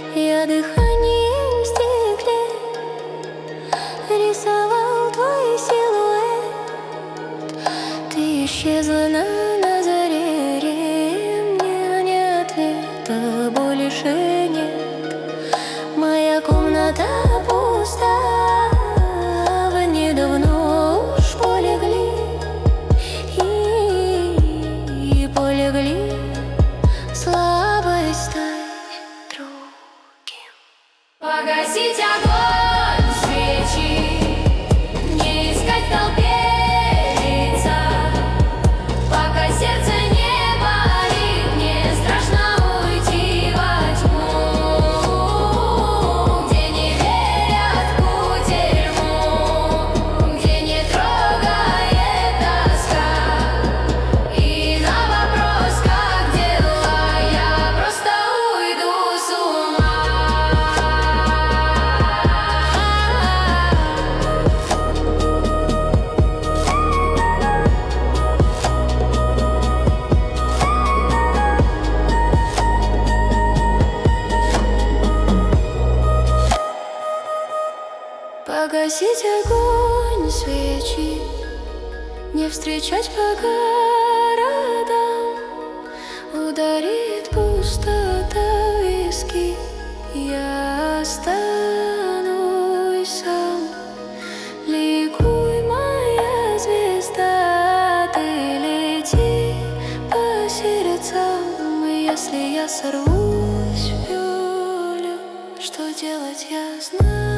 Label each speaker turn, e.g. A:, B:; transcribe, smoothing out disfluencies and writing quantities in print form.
A: Я дыханием в стекле рисовал твой силуэт. Ты исчезла на заре, мне нет ответа больше нет. Моя комната пуста, в ней давно уж полегли и полегли слабой стать другим.
B: Погасить огонь свечи, не искать в толпе лица. Пока сердце не болит, мне страшно уйти во тьму, где не верят в кутерьму, где не трогает тоска. И на вопрос, как дела, я просто уйду с ума.
A: Погасить огонь свечи, не встречать по городам. Ударит пустота в виски, я останусь сам. Ликуй, моя звезда, ты лети по сердцам. Если я сорвусь в пулю, что делать я знаю.